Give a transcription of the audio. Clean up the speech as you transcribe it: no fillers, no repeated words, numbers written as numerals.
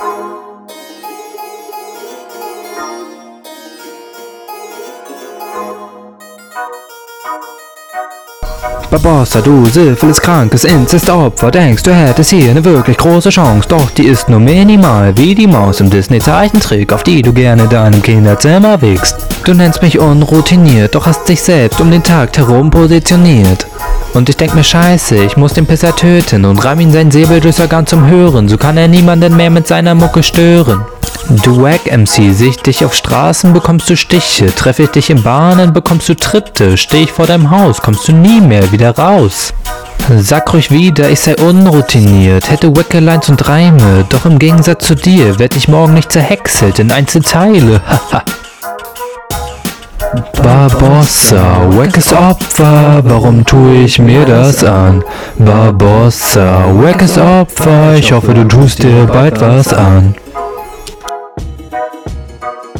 Barbossa, du syphiliskrankes Inzestopfer, denkst du hättest hier eine wirklich große Chance, doch die ist nur minimal wie die Maus im Disney-Zeichentrick, auf die du gerne deinem Kinderzimmer wickst. Du nennst mich unroutiniert, doch hast dich selbst um den Takt herum positioniert. Und ich denk mir, scheiße, ich muss den Pisser töten und ramm ihn sein Säbeldurchgang zum Hören, so kann er niemanden mehr mit seiner Mucke stören. Du Wack-MC, seh ich dich auf Straßen, bekommst du Stiche, treffe ich dich in Bahnen, bekommst du Tritte, steh ich vor deinem Haus, kommst du nie mehr wieder raus. Sag ruhig wieder, ich sei unroutiniert, hätte Wackelines und Reime, doch im Gegensatz zu dir werd ich morgen nicht zerhäckselt in Einzelteile, haha. Barbossa, wackes Opfer, warum tue ich mir das an? Barbossa, wackes Opfer, ich hoffe du tust dir bald was an.